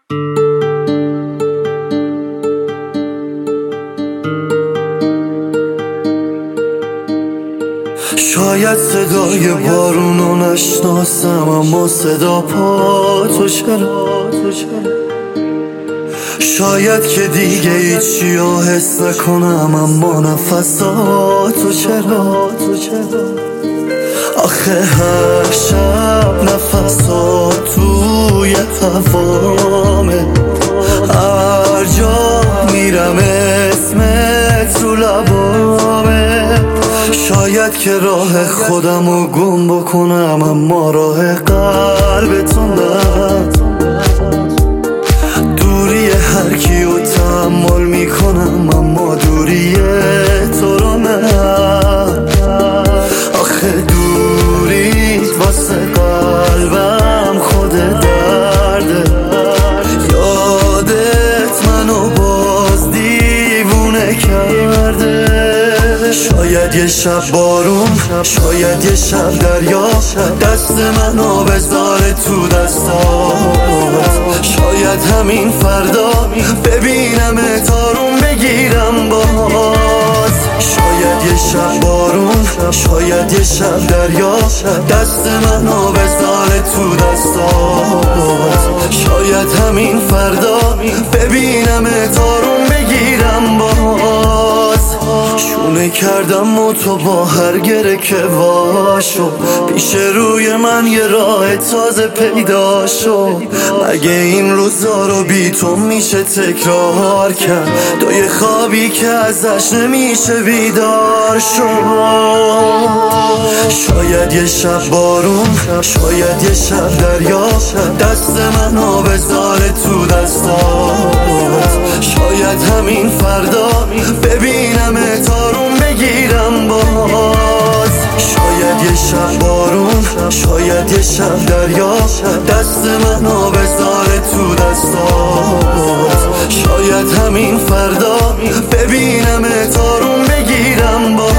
شاید صدای بارونو نشناسم، اما صدا پا تو چرا؟ شاید که دیگه هیچیو حس نکنم، اما نفساتو چرا؟ آخه هر شب نفسات توی هوامه، هر جا میرم اسمت رو لبامه. شاید که راه خودمو گم بکنم، اما راه قلبتو نه. دوری هر کیو تحمل میکنم، اما دوری تو رو نه. آخه دوریت واسه قلبم خود درده، یادت منو باز دیوونه کرده. شاید یه شب بارون، شاید یه شب دریا، دست منو بذاره تو دستات. شاید همین فردا ببینم تارون بگیرم باز. شاید یه شب بارون، شاید یه شب دریا، دست منو بذاره تو دستات. شاید همین فردا ببینم تارون بگیرم باز. شونه کردم و تو با هر گره که واشو، پیش روی من یه راه تازه پیدا شو. مگه این روزا رو بی تو میشه تکرار کرد؟ تو یه خوابی که ازش نمیشه بیدار شو. شاید یه شب بارون، شاید یه شب دریا، دست منو بذاره تو دستات. شاید همین فردا ببینم تارون بگیرم باز. شاید یه شب بارون، شاید یه شب دریا، دست منو بذاره تو دستات. شاید همین فردا ببینم تارون بگیرم باز.